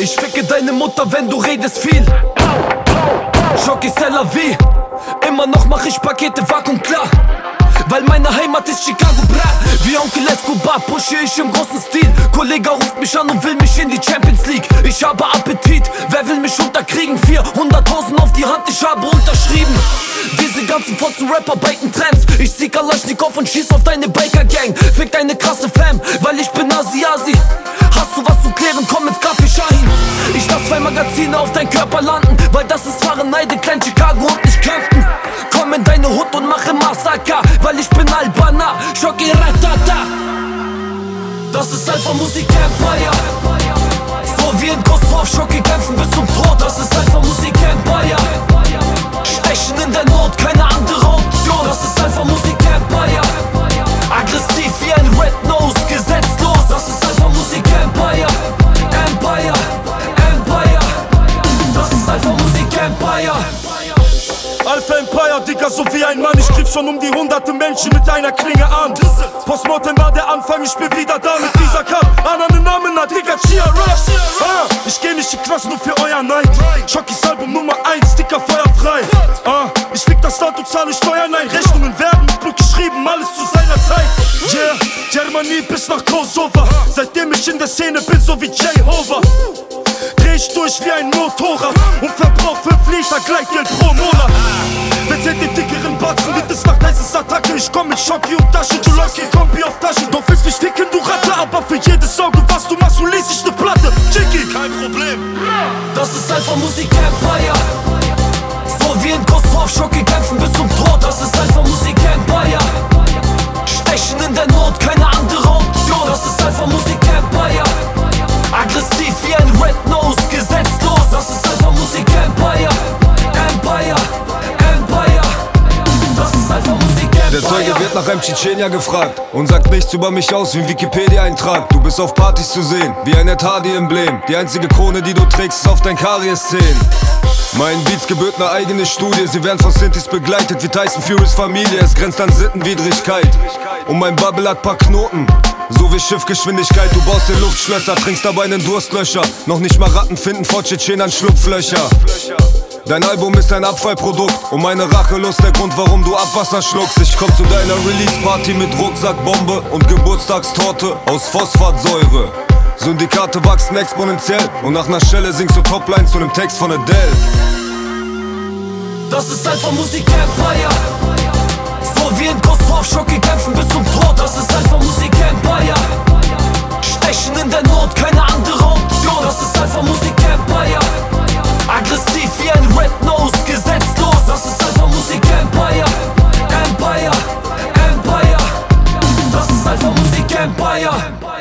Ich ficke deine Mutter, wenn du redest viel. Schocki c'est la vie. Immer noch mach ich Pakete vakuum klar, weil meine Heimat ist Chicago, bra. Wie Onkel Escobar pushe ich im großen Stil. Kollege ruft mich an und will mich in die Champions League. Ich habe Appetit, wer will mich unterkriegen? 400.000 auf die Hand, ich habe unterschrieben. Diese ganzen Fotzen-Rapper biken Trends. Ich zieh Kalaschnikow und schieß auf deine Biker-Gang. Fick deine krasse Fam, weil ich bin Asi-Asi. Hast du was zu klären, komm ins Café Shahin. Ich lass 2 Magazine auf dein Körper landen, weil das ist wahre Neide, klein Chicago und nicht Campton. Komm in deine Hut und mache Massaker, weil ich bin Albaner, Schocki Ratata. Das ist Alpha Musik Empire. So wie in Kosovo, Schocki kämpfen bis zum Tod. Das ist Alpha Musik Empire. Stechen in der Not, keine andere Option. Das ist Alpha Musik Empire. Aggressiv wie ein Red Nose, gesetzlos. Das ist Alpha Musik Empire. Empire, Empire. Das ist Alpha Musik Empire. Alpha Empire, Digga, so wie ein Mann. Ich griff schon um die 100 Menschen mit einer Klinge an. Postmortem war der Anfang, ich bin wieder da mit dieser Cup. An Namen, na Digga, cheer up. Ich geh nicht in Klasse nur für euer Neid. Schockis Album Nummer 1, Dicker, feuerfrei. Ich fick das Land und zahle Steuern ein. Rechnungen werden mit Blut geschrieben, alles zu seiner Zeit. Yeah, Germany bis nach Kosovo. Seitdem ich in der Szene bin, so wie Jehovah. Dreh ich durch wie ein Motorrad und verbrauch 5 Liter Gleitgeld pro Monat. Wer zählt den dickeren Batzen, wird es nach Deises Attacke. Ich komm mit Schocki und Tasche, du läufst wie Kombi auf Tasche. Du willst mich ficken, du Ratte, aber für jedes Auge, was du machst, so lese ich ne Platte. Chicky, kein Problem. Das ist Alpha Musik Empire. So wie in Kosovo, Schocki kämpfen bis zum Tod. Das ist Alpha Musik Empire. Stechen in der Not, keine andere Option. Das ist Alpha Musik Empire. Aggressiv wie ein Red Nose, gesetzlos. Das ist Alpha Musik Empire. Empire, Empire. Das ist Alpha Musik Empire. Der Zeuge wird nach einem Tschetschenier gefragt und sagt nichts über mich aus wie ein Wikipedia-Eintrag. Du bist auf Partys zu sehen, wie ein Ed Hardy-Emblem. Die einzige Krone, die du trägst, ist auf dein Karies-Zehen. Meinen Beats gebührt ne eigene Studie. Sie werden von Synthes begleitet wie Tyson Furys Familie. Es grenzt an Sittenwidrigkeit. Und mein Bubble hat paar Knoten, so wie Schiffgeschwindigkeit. Du baust dir Luftschlösser, trinkst dabei nen Durstlöscher. Noch nicht mal Ratten finden vor Tschetschenern Schlupflöcher. Dein Album ist ein Abfallprodukt und meine Rachelust der Grund, warum du Abwasser schluckst. Ich komm zu deiner Release-Party mit Rucksackbombe und Geburtstagstorte aus Phosphatsäure. Syndikate wachsen exponentiell und nach ner Stelle singst du Toplines zu nem Text von Adele. Das ist Alpha Musik Empire. So wie in Kosovo, Schocki kämpfen bis zum Tod. Das ist Alpha Musik Empire. Stechen in der Not, keine andere Option. Das ist Alpha Musik Empire. Aggressiv wie ein Red Nose, gesetzlos. Das ist Alpha Musik Empire. Empire, Empire. Das ist Alpha Musik Empire.